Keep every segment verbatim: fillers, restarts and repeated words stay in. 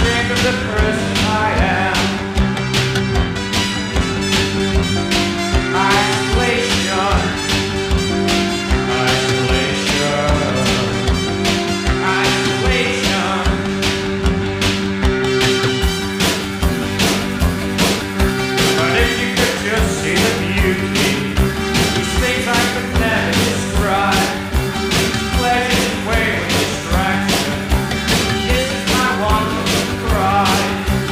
sick of the person I am. Isolation, isolation, isolation. But if you could just see the beauty, these things I could never describe. Pleasures away with distraction. This is my wonderful cry.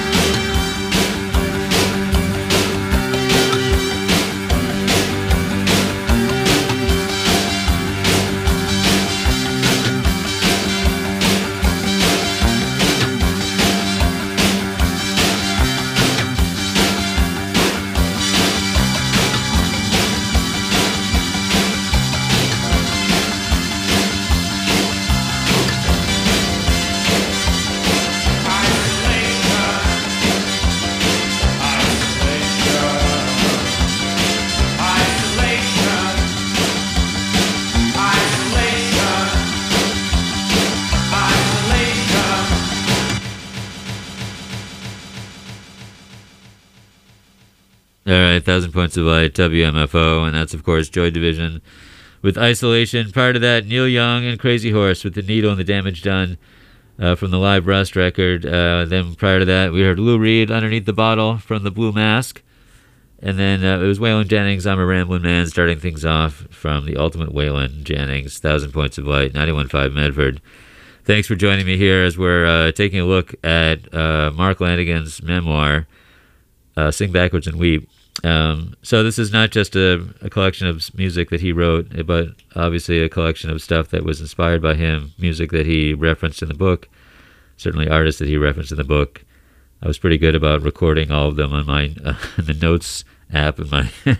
All right, Thousand Points of Light, W M F O, and that's, of course, Joy Division with Isolation. Prior to that, Neil Young and Crazy Horse with The Needle and the Damage Done uh, from the Live Rust record. Uh, then prior to that, we heard Lou Reed, Underneath the Bottle from the Blue Mask. And then uh, it was Waylon Jennings, I'm a Ramblin' Man, starting things off from the Ultimate Waylon Jennings, Thousand Points of Light, ninety-one point five Medford. Thanks for joining me here as we're uh, taking a look at uh, Mark Lanigan's memoir, uh, Sing Backwards and Weep. Um, so this is not just a, a collection of music that he wrote, but obviously a collection of stuff that was inspired by him, music that he referenced in the book, certainly artists that he referenced in the book. I was pretty good about recording all of them on my uh, the notes app in my in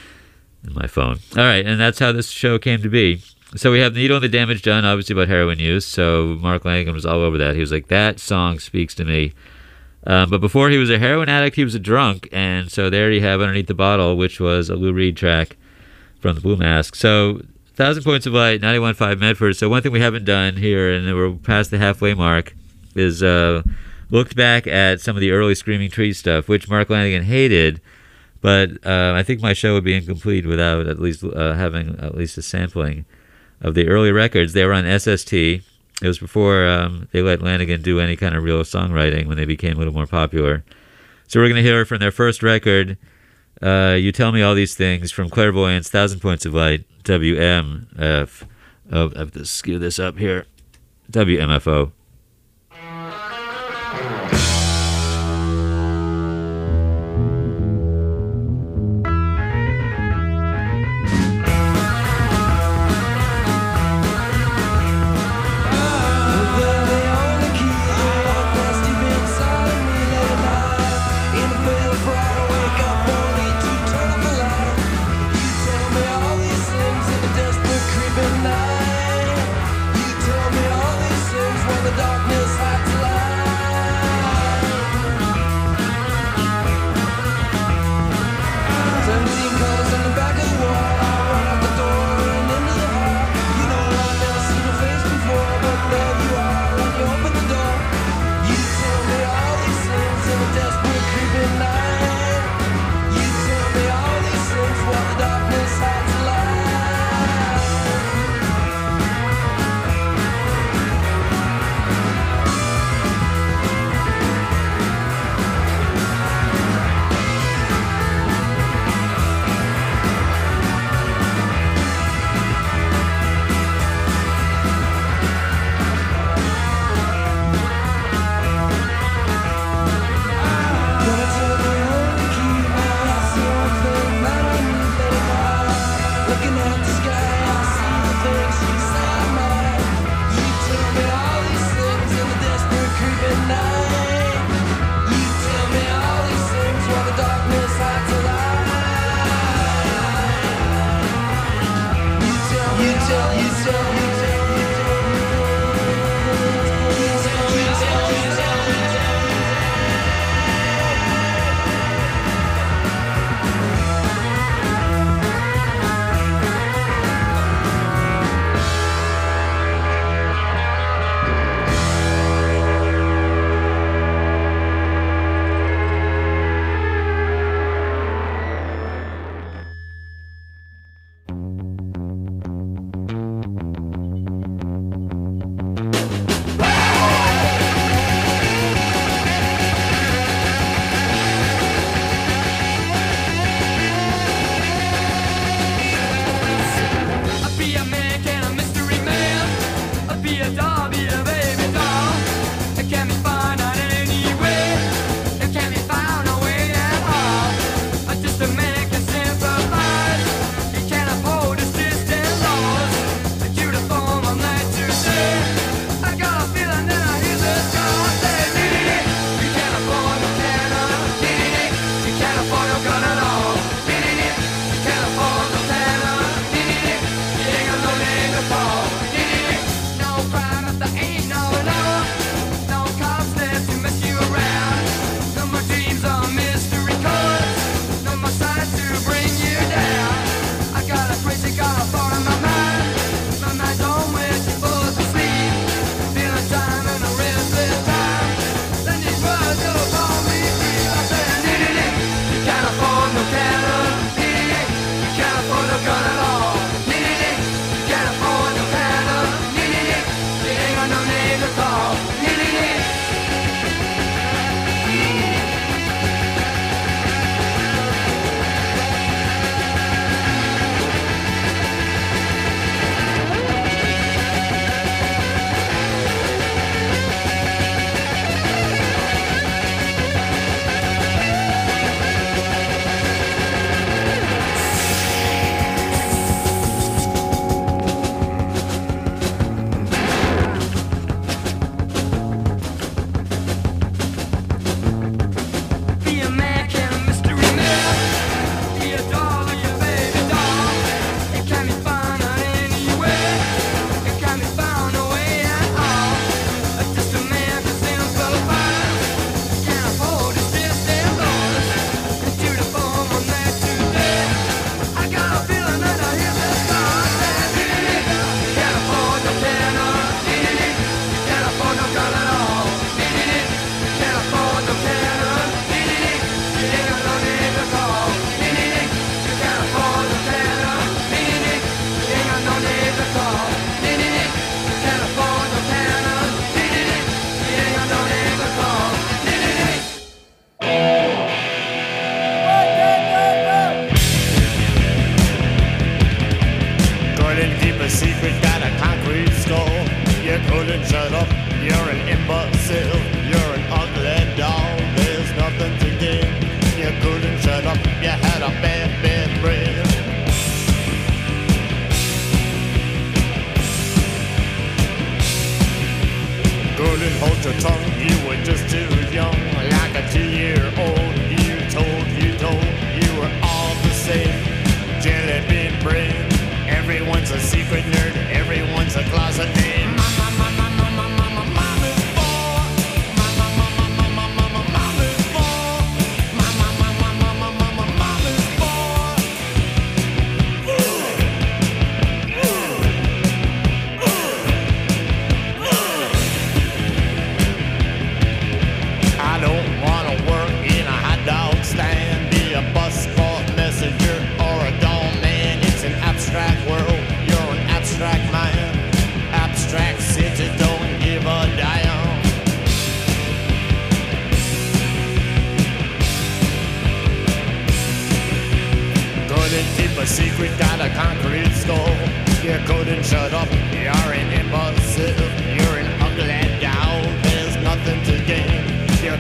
my phone. All right, and that's how this show came to be. So we have The Needle and the Damage Done, obviously about heroin use. So Mark Lanigan was all over that. He was like, that song speaks to me. Um, but before he was a heroin addict, he was a drunk. And so there you have Underneath the Bottle, which was a Lou Reed track from the Blue Mask. So Thousand Points of Light, ninety-one point five Medford. So one thing we haven't done here, and we're past the halfway mark, is uh, looked back at some of the early Screaming Trees stuff, which Mark Lanigan hated. But uh, I think my show would be incomplete without at least uh, having at least a sampling of the early records. They were on S S T. It was before um, they let Lanigan do any kind of real songwriting, when they became a little more popular. So we're going to hear from their first record, uh, You Tell Me All These Things, from Clairvoyance, Thousand Points of Light, W M F. Oh, I have to skew this up here. W M F O. Desperate creeping night. You tell me all these things while the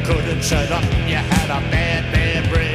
couldn't shut up. You had a bad, bad breath.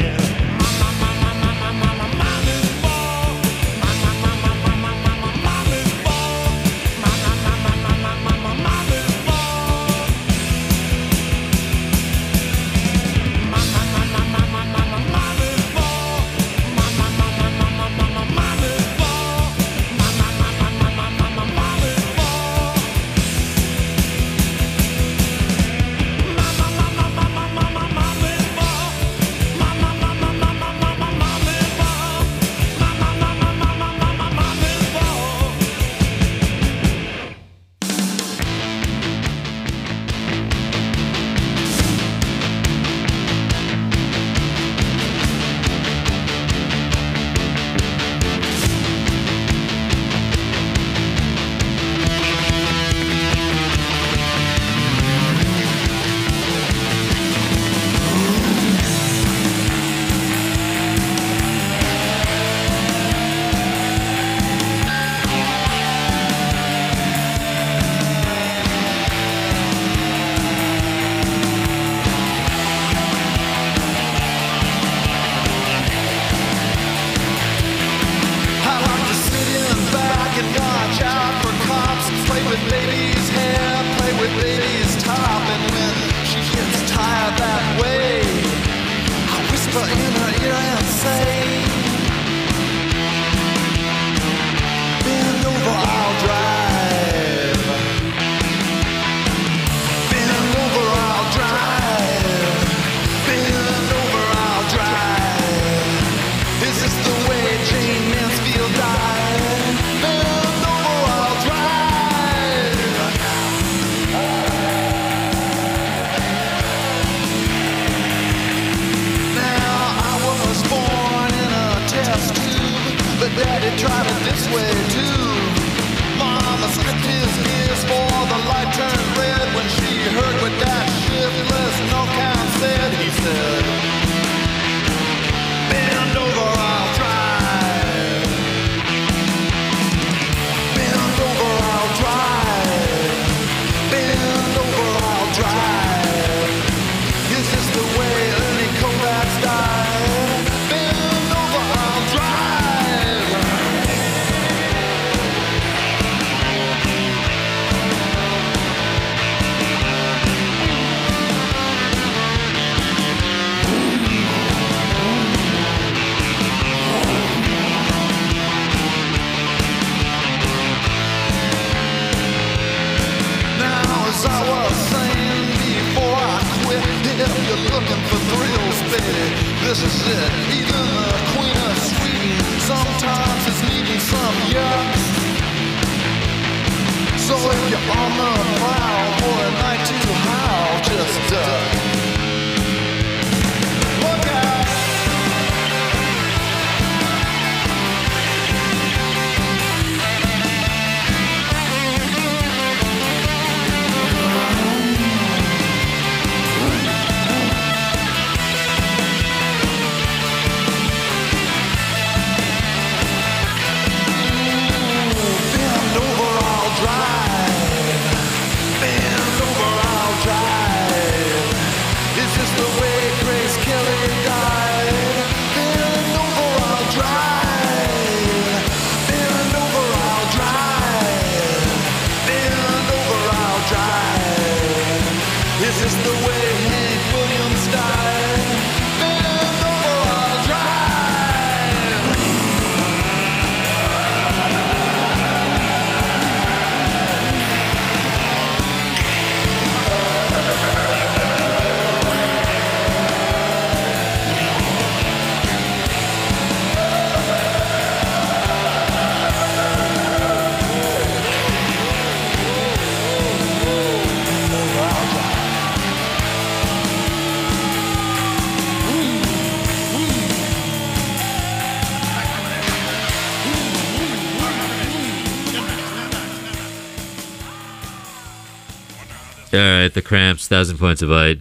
All right, the Cramps, Thousand Points of Light,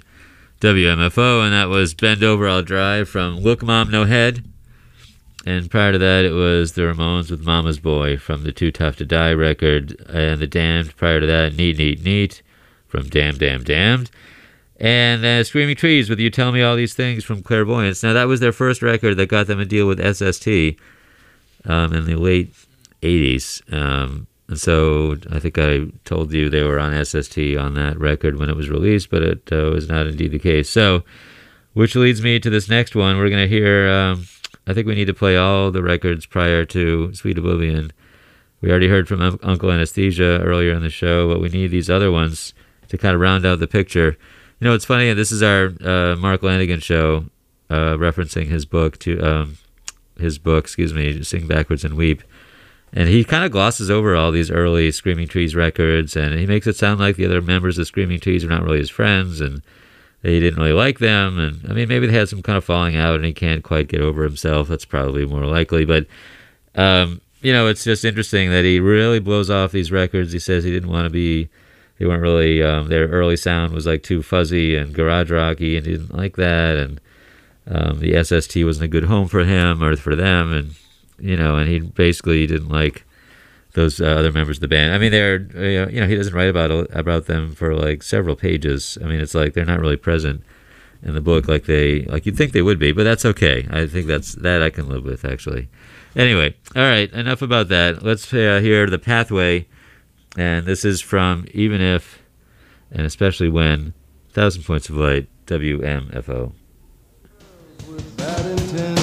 W M F O, and that was Bend Over, I'll Drive from Look Mom No Head. And prior to that, it was the Ramones with Mama's Boy from the Too Tough to Die record, and the Damned prior to that, Neat, Neat, Neat from Damn, Damn, Damned. And uh, Screaming Trees with You Tell Me All These Things from Clairvoyance. Now, that was their first record that got them a deal with S S T um, in the late eighties. Um, and so I think I told you they were on S S T on that record when it was released, but it uh, was not indeed the case. So, which leads me to this next one. We're going to hear, um, I think we need to play all the records prior to Sweet Oblivion. We already heard from Un- Uncle Anesthesia earlier in the show, but we need these other ones to kind of round out the picture. You know, it's funny, this is our uh, Mark Lanigan show, uh, referencing his book, to um, his book, excuse me, Sing Backwards and Weep. And he kind of glosses over all these early Screaming Trees records, and he makes it sound like the other members of Screaming Trees are not really his friends, and he didn't really like them. And I mean, maybe they had some kind of falling out, and he can't quite get over himself. That's probably more likely. But, um, you know, it's just interesting that he really blows off these records. He says he didn't want to be... They weren't really, um, their early sound was like too fuzzy and garage rocky, and he didn't like that. And um, the S S T wasn't a good home for him or for them. And, you know, and he basically didn't like those uh, other members of the band. I mean, they're, you know, he doesn't write about about them for like several pages. I mean, it's like they're not really present in the book like they, like you'd think they would be, but that's okay. I think that's, that I can live with, actually. Anyway, all right, enough about that. Let's uh, hear The Pathway. And this is from Even If, and Especially When, Thousand Points of Light, W M F O. With bad intent.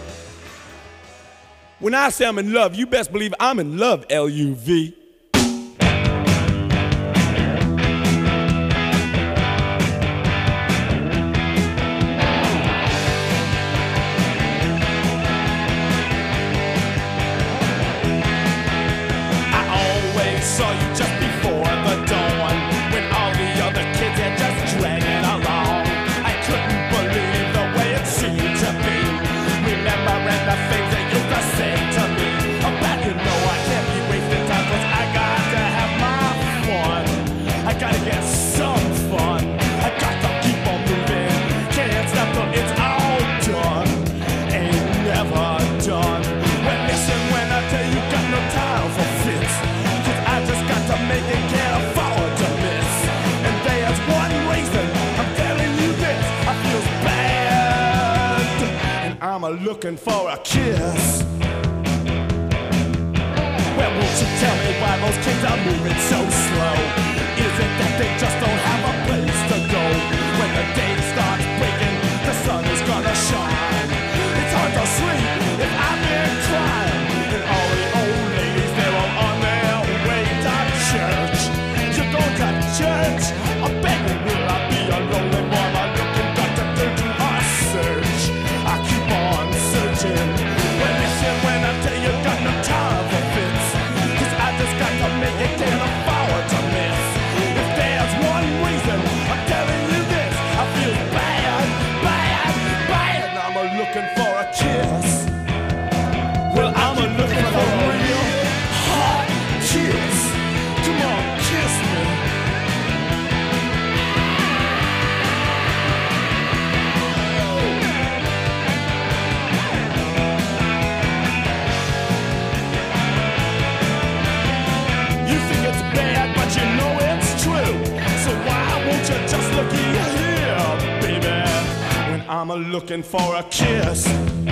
When I say I'm in love, you best believe I'm in love, L U V. a looking for a kiss. Well, won't you tell me why those kids are moving so slow? Is it that they just don't have a place to go? When the day starts breaking, the sun is gonna shine. It's hard to sleep if I've been crying. And all the old ladies, they're all on their way to church. You go to church, I'm begging, will I be a lonely boy? I'm looking got to do to a search. I keep on searching. Well, listen, when I tell you, got no time for fits. Cause I just got to make it, can't afford to miss. If there's one reason I'm telling you this, I feel bad, bad, bad. And I'm a looking for a kiss. Well, I'm a looking for a real hot kiss. Come on, kiss me. You think it's bad, but you know it's true. So why won't you just look here, baby? When I'm a looking for a kiss.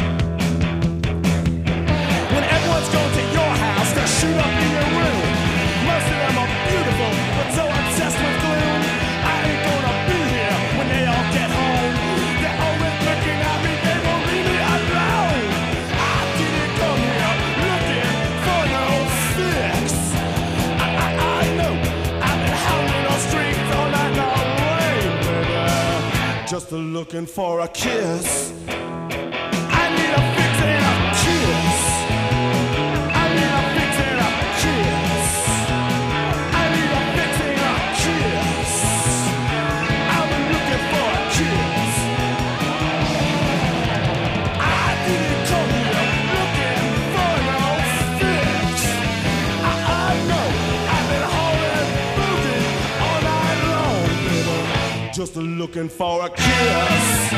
When everyone's going to your house to shoot up in your room. Most of them are beautiful, but so obsessed with gloom. I ain't gonna be here when they all get home. They're always looking at me, they won't leave me alone. I didn't come here looking for no fix. I, I, I know I've been howling on streets all night long, rain, baby. Just looking for a kiss. I need a fix and a kiss. I need a fix and a kiss. I need a fix and a kiss. I'm looking for a kiss. I didn't come here looking for no fix. I, I know I've been hauling boogie all night long, baby. Just looking for a kiss.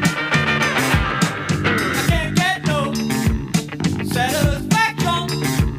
I can't get no satisfaction.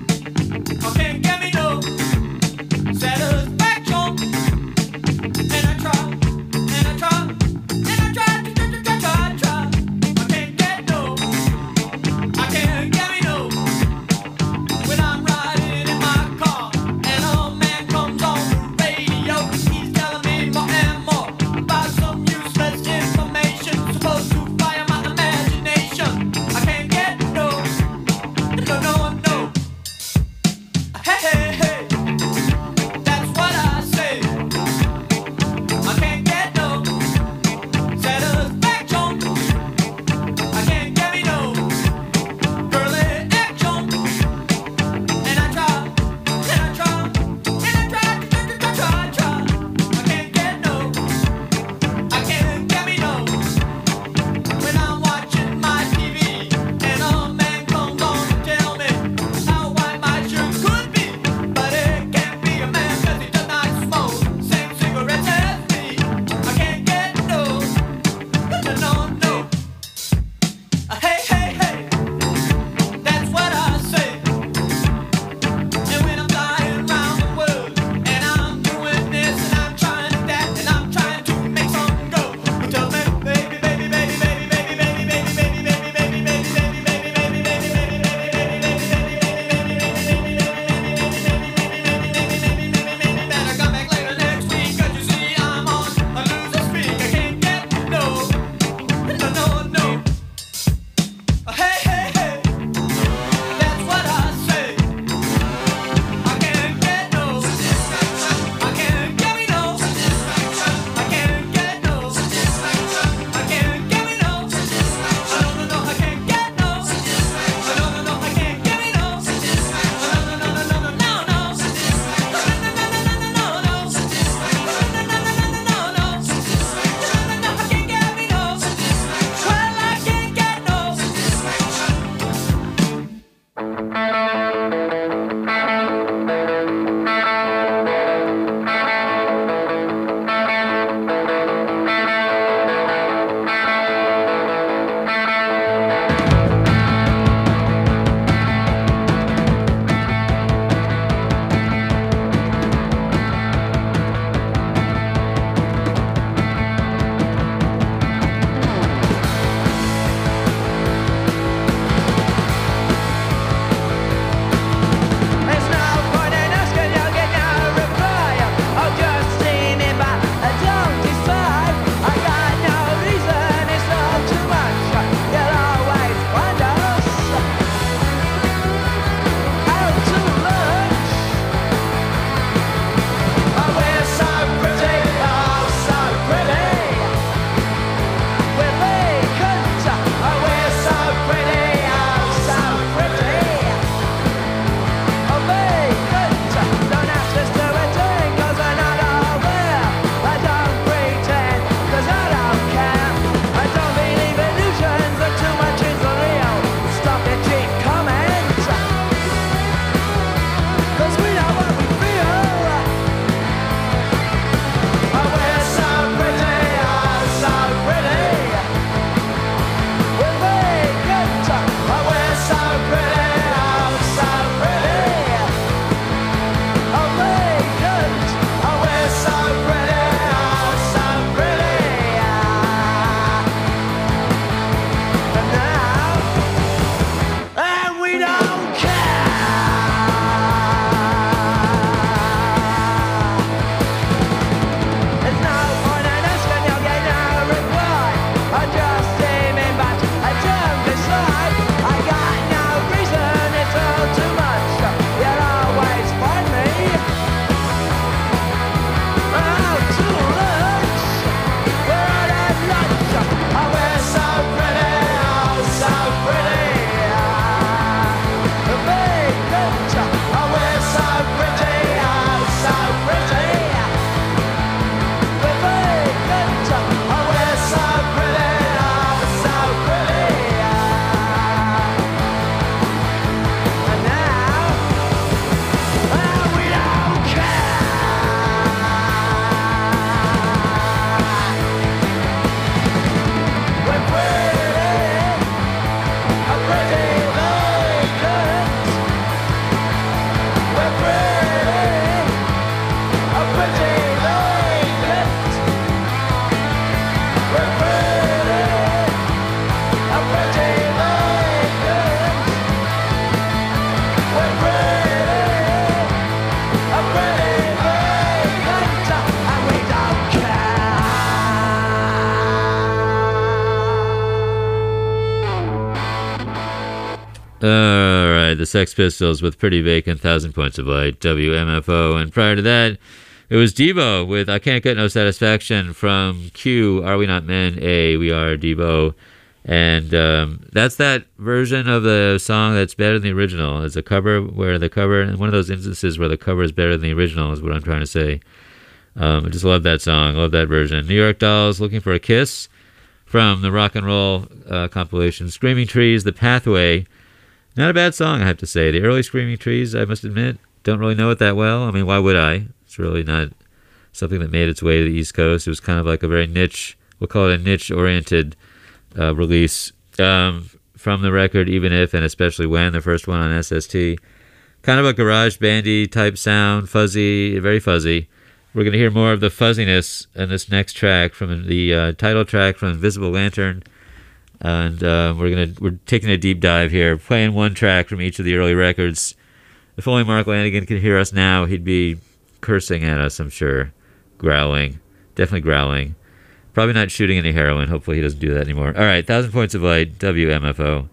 All right, the Sex Pistols with Pretty Vacant, Thousand Points of Light, W M F O. And prior to that, it was Devo with I Can't Get No Satisfaction from Q, Are We Not Men? A, We Are Devo. And um, that's that version of the song that's better than the original. It's a cover where the cover, and one of those instances where the cover is better than the original is what I'm trying to say. Um, I just love that song, love that version. New York Dolls, Looking for a Kiss from the rock and roll uh, compilation. Screaming Trees, The Pathway. Not a bad song, I have to say. The early Screaming Trees, I must admit, don't really know it that well. I mean, why would I? It's really not something that made its way to the East Coast. It was kind of like a very niche, we'll call it a niche-oriented uh, release um, from the record, Even If and Especially When, the first one on S S T. Kind of a garage bandy type sound, fuzzy, very fuzzy. We're going to hear more of the fuzziness in this next track from the uh, title track from Invisible Lantern. And uh, we're gonna we're taking a deep dive here, playing one track from each of the early records. If only Mark Lanigan could hear us now, he'd be cursing at us, I'm sure, growling, definitely growling. Probably not shooting any heroin. Hopefully he doesn't do that anymore. All right, Thousand Points of Light, W M F O.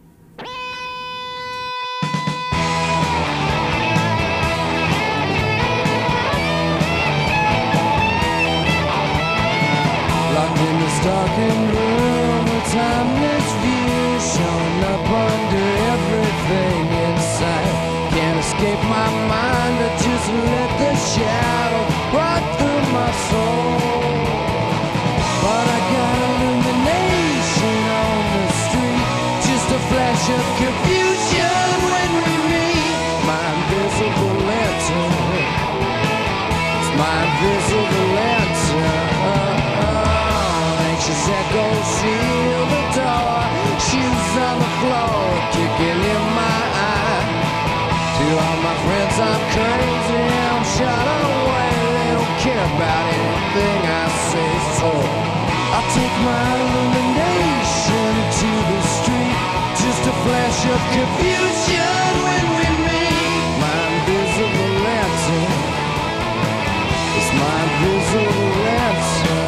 Locked in this darkened room, a timeless view showing up under everything inside. Can't escape my mind, I just let the shadow run through my soul. But I got illumination on the street, just a flash of confusion when we meet. My invisible lantern, it's my invisible lantern. Anxious echoes seal the door, shoes on the floor, kicking in my eye. To all my friends, I'm crazy, I'm shut away. They don't care about anything I say, so I'll take my illumination to the street. Just a flash of confusion when we meet. My invisible lantern, it's my invisible lantern.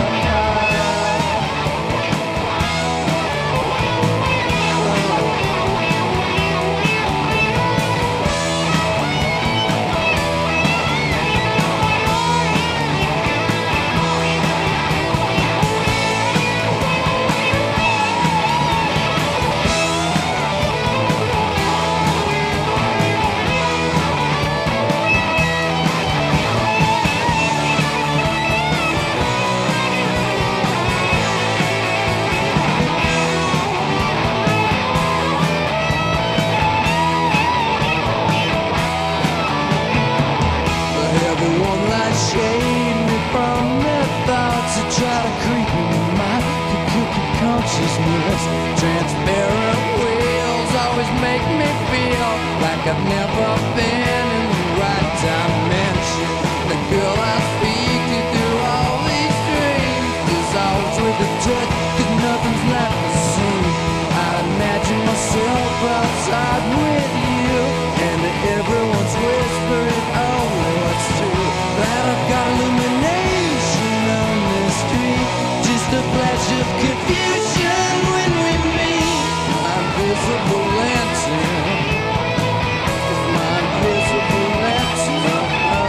Transparent wheels always make me feel like I've never been in the right dimension. The girl I speak to through all these dreams is always with a touch, cause nothing's like the same. I imagine myself outside with you, and everyone's whispering only what's true. That I've got illumination on the street, just a flash of confusion when we meet. My invisible lantern, my invisible lantern.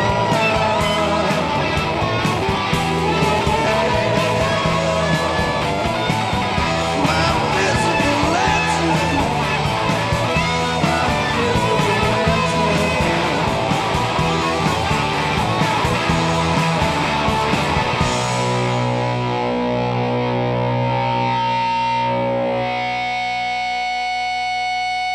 My invisible lantern, my invisible lantern.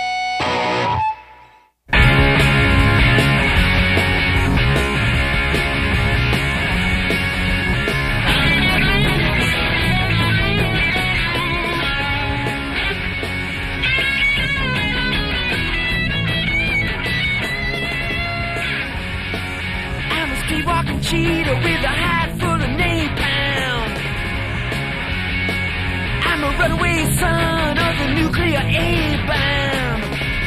A-bomb.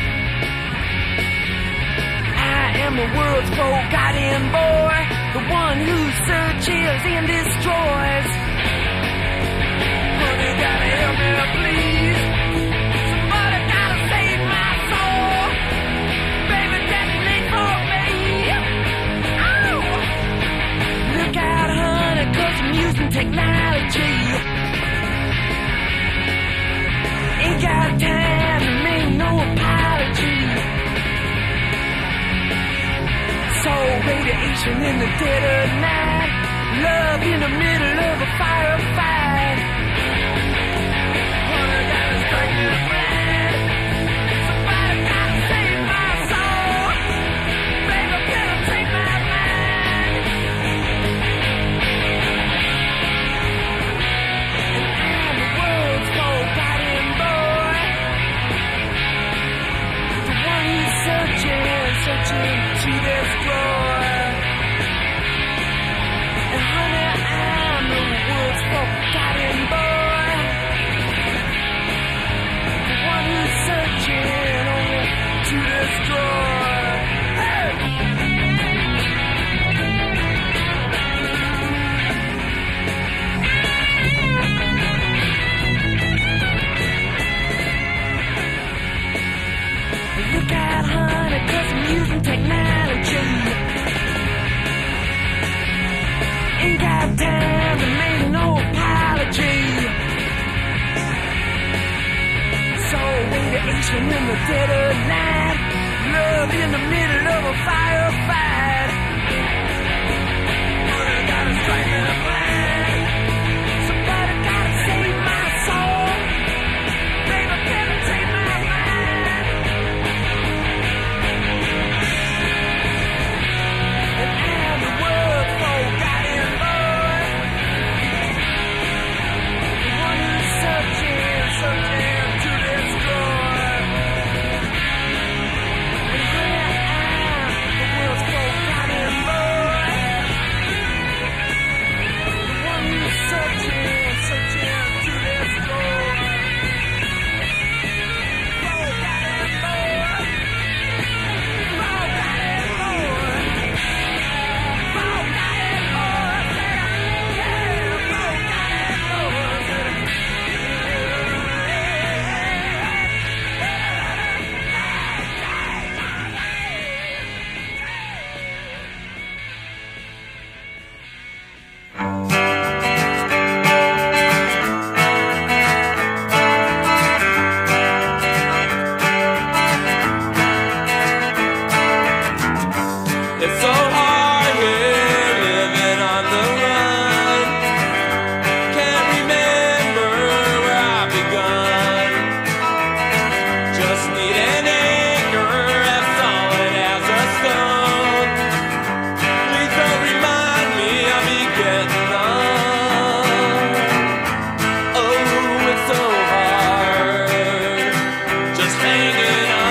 I am the world's forgotten boy, the one who searches and destroys. Honey, gotta help me, please. Somebody gotta save my soul. Baby, detonate for me. Oh! Look out, honey, 'cause I'm using technology. Ain't got time to make no apology. So radiation in the dead of night, love in the middle of a firefight. Honey, gotta strike me blind. Somebody gotta save my soul. Baby, better take my mind. And I'm the world's forgotten boy, the one who's searching, searching to destroy. And honey, I'm the world's forgotten boy, the one who's searching only to destroy. Hey! Look out, honey, 'cause I'm using technology. Ain't got time to make no apology. So radiation in the dead of night, love in the middle of a firefight. Honey, gotta strike me blind. Somebody gotta save my soul. Baby, better take my mind. And I'm the world's forgotten boy, the one who's searching, searching to destroy. And honey, I'm the world's forgotten boy, the one who's searching, searching to destroy. Forgotten boy, forgotten boy. It's so hard here living on the run. Can't remember where I begun. Just need an anchor as solid as a stone. Please don't remind me I'll be getting on. Oh, it's so hard just hanging on.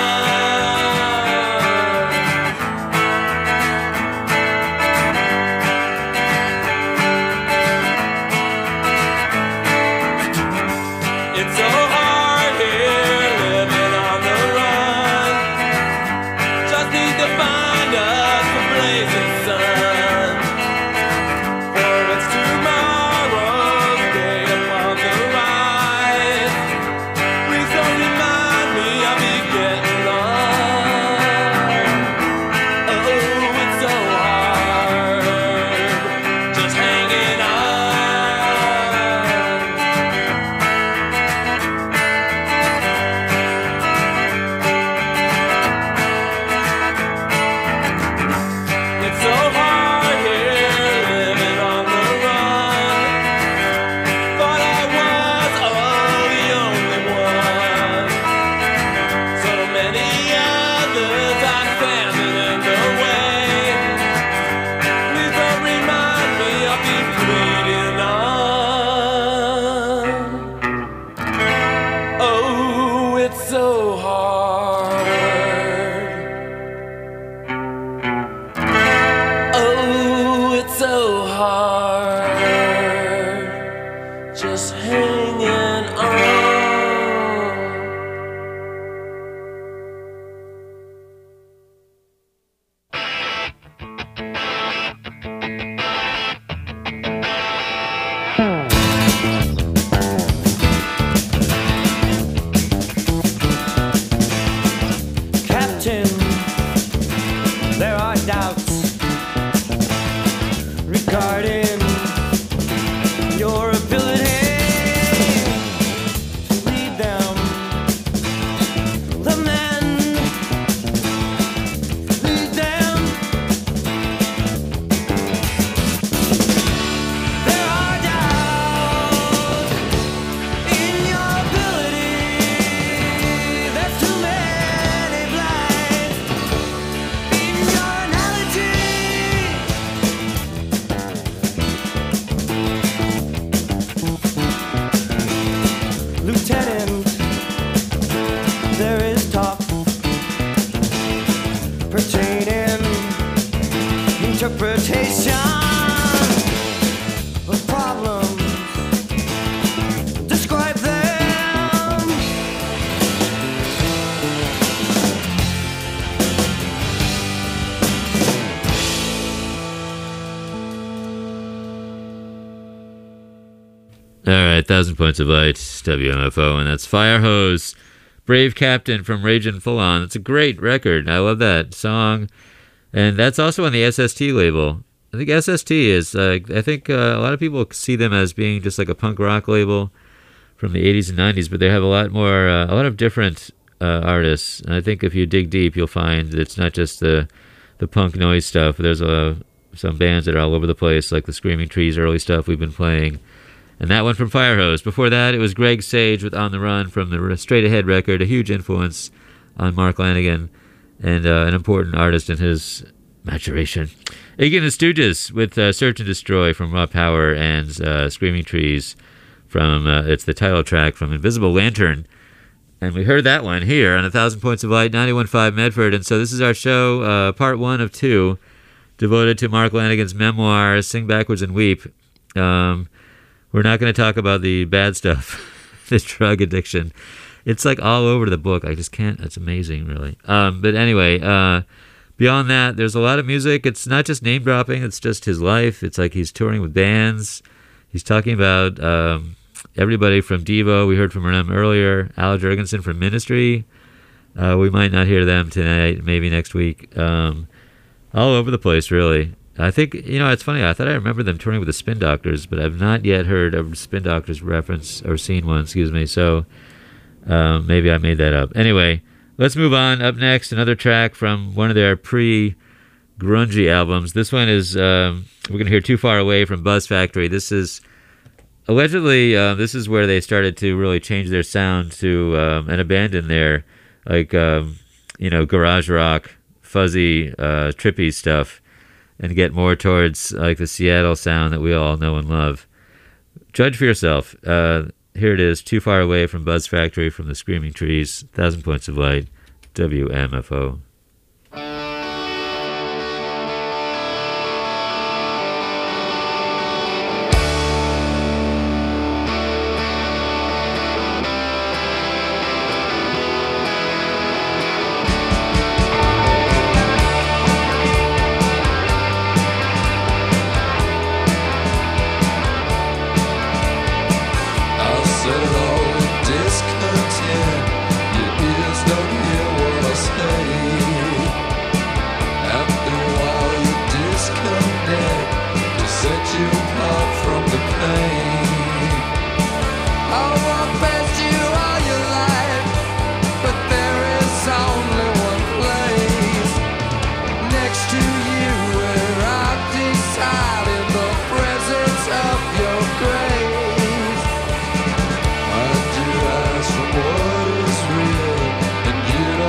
It's so hard here living on the run. Just need to find us a blazing sun. For it's tomorrow's day upon the rise. Please don't remind me I'll be getting on. Oh, it's so hard just hanging on. It's so hard here living on the run. Thought I was all the only one. So many others are standing in the way. Please don't remind me I'll be bleeding on. Oh, it's so hard. Oh, it's so hard just hanging on. right, Thousand Points of Light, W M F O, and that's Fire Hose, Brave Captain from Ragin' Full On. It's a great record. I love that song. And that's also on the S S T label. I think S S T is, uh, I think uh, a lot of people see them as being just like a punk rock label from the eighties and nineties, but they have a lot more, uh, a lot of different uh, artists. And I think if you dig deep, you'll find that it's not just the the punk noise stuff. There's uh, some bands that are all over the place, like the Screaming Trees early stuff we've been playing. And that one from Firehose. Before that, it was Greg Sage with On the Run from the Straight Ahead record, a huge influence on Mark Lanigan and uh, an important artist in his maturation. Iggy and the Stooges with uh, Search and Destroy from Raw Power and uh, Screaming Trees from, uh, it's the title track from Invisible Lantern. And we heard that one here on A Thousand Points of Light, ninety-one point five Medford. And so this is our show, uh, part one of two, devoted to Mark Lanigan's memoir, Sing Backwards and Weep. Um... We're not going to talk about the bad stuff, the drug addiction. It's like all over the book. I just can't. It's amazing, really. Um, but anyway, uh, beyond that, there's a lot of music. It's not just name dropping. It's just his life. It's like he's touring with bands. He's talking about um, everybody from Devo. We heard from them earlier. Al Jurgensen from Ministry. Uh, we might not hear them tonight. Maybe next week. Um, all over the place, really. I think, you know, it's funny. I thought I remember them touring with the Spin Doctors, but I've not yet heard a Spin Doctors reference or seen one, excuse me. So um, maybe I made that up. Anyway, let's move on. Up next, another track from one of their pre-grungy albums. This one is, um, we're going to hear Too Far Away from Buzz Factory. This is, allegedly, uh, this is where they started to really change their sound to um, and abandon their, like, um, you know, garage rock, fuzzy, uh, trippy stuff, and get more towards like the Seattle sound that we all know and love. Judge for yourself. Uh, here it is, Too Far Away from Buzz Factory from the Screaming Trees, Thousand Points of Light, W M F O. You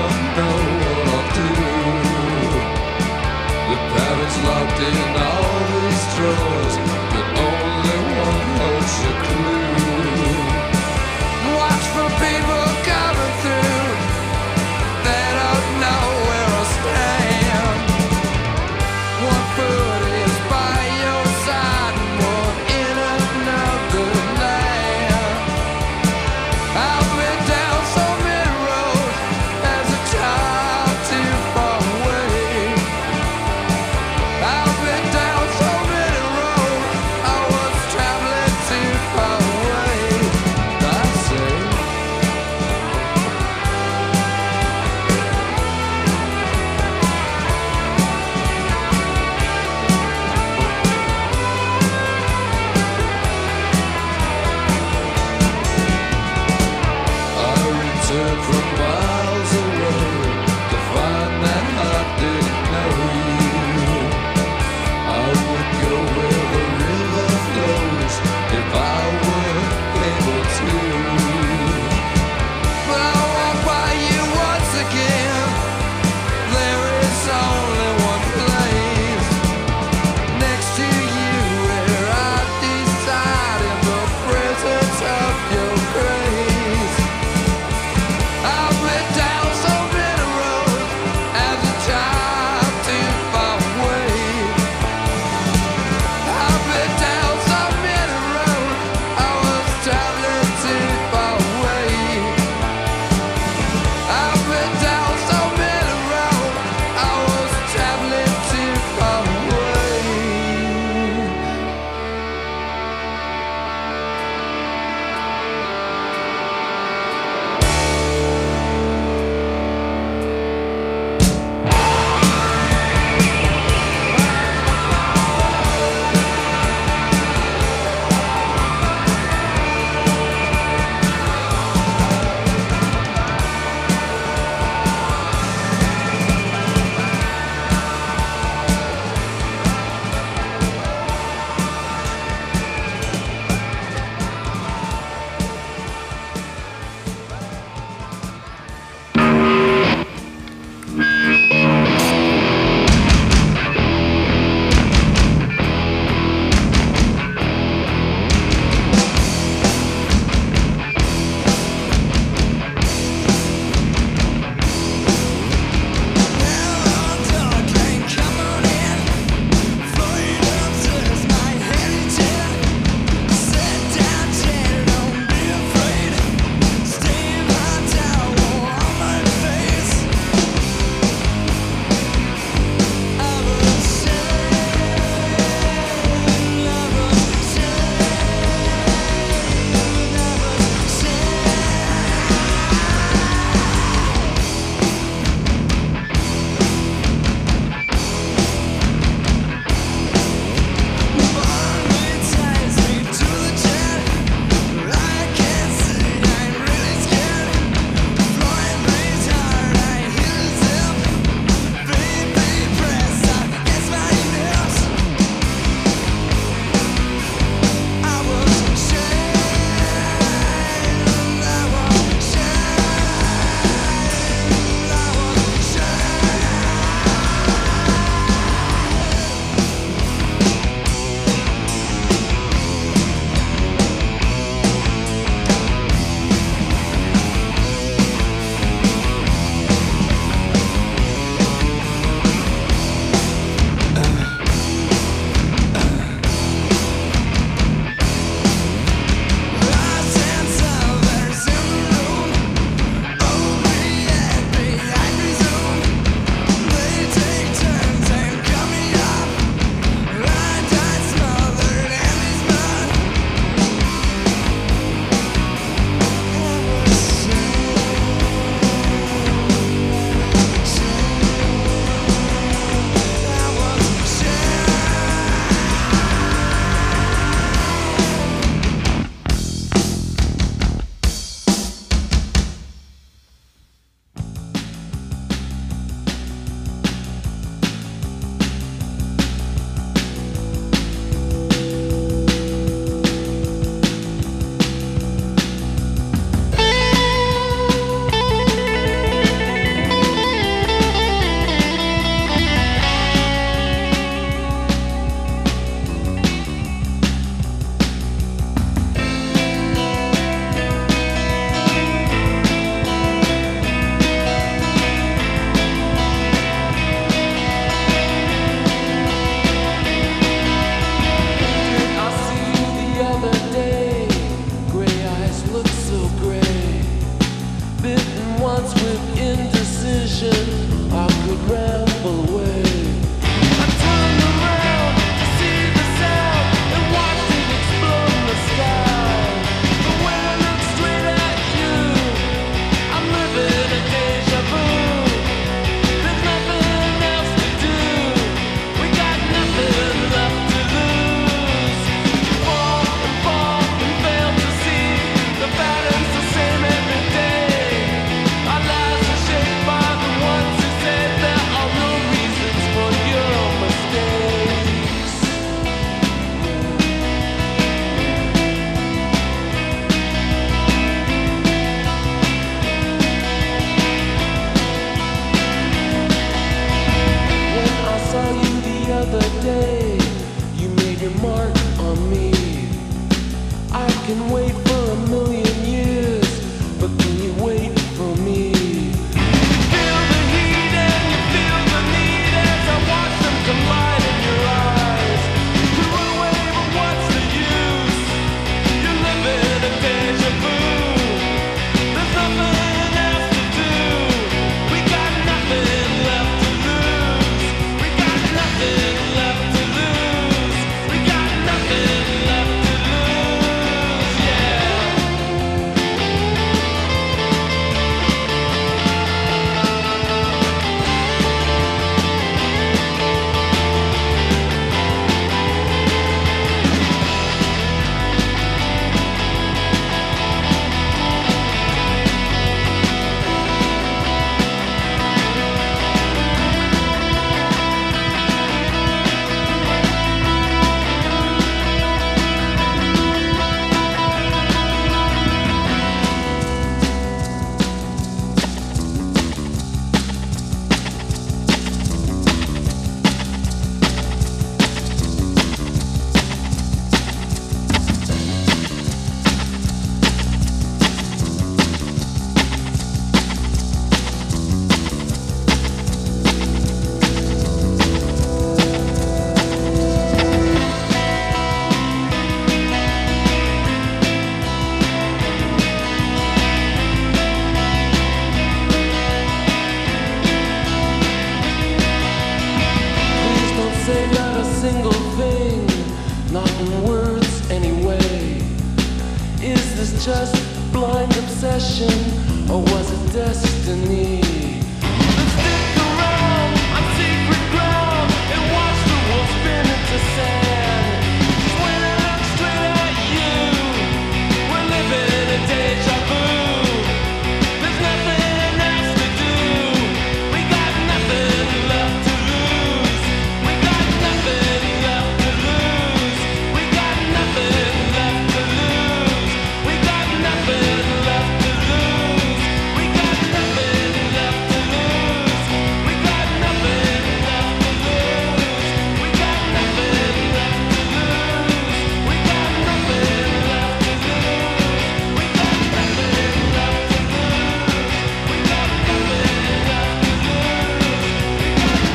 obsession or was it destiny? Let's stick around on secret ground and watch the world spin into sand. 'Cause when I look straight at you, we're living in a deja vu. There's nothing else to do. We got nothing left to lose. We got nothing left to lose. We got nothing left to lose. We got nothing left to lose. We got nothing left to lose. We got nothing left to lose. We got nothing left to lose. We got nothing left to lose. We got nothing left to lose. We got nothing left to lose. We got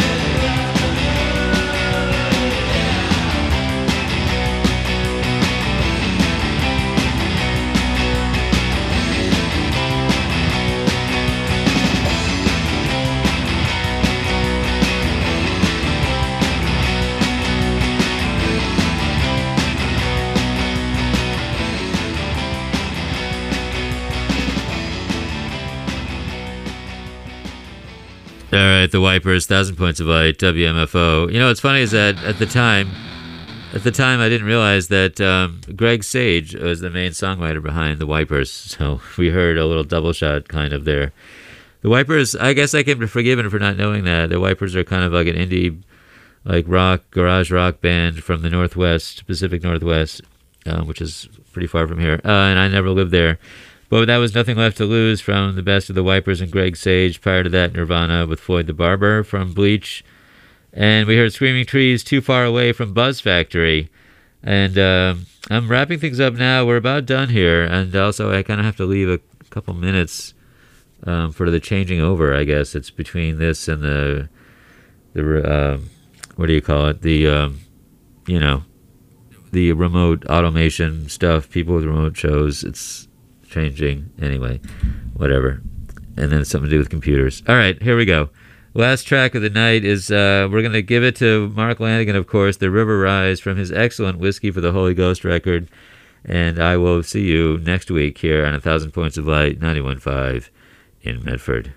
All right, the Wipers, Thousand Points of Light, W M F O. You know, what's funny is that at the time, at the time, I didn't realize that um, Greg Sage was the main songwriter behind the Wipers. So we heard a little double shot kind of there. The Wipers, I guess I can be forgiven for not knowing that. The Wipers are kind of like an indie, like rock, garage rock band from the Northwest, Pacific Northwest, uh, which is pretty far from here. Uh, and I never lived there. But that was Nothing Left to Lose from the best of the Wipers and Greg Sage. Prior to that, Nirvana with Floyd the Barber from Bleach. And we heard Screaming Trees, Too Far Away from Buzz Factory. And uh, I'm wrapping things up now. We're about done here. And also, I kind of have to leave a couple minutes um, for the changing over, I guess. It's between this and the, the uh, what do you call it? The, um, you know, the remote automation stuff, people with remote shows. It's changing anyway, whatever. And then it's something to do with computers. All right, here we go. Last track of the night is uh we're gonna give it to Mark Lanigan, of course, The River Rise from his excellent Whiskey for the Holy Ghost record. And I will see you next week here on A Thousand Points of Light, ninety-one point five in Medford.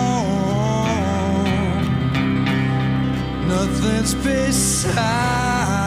Nothing's beside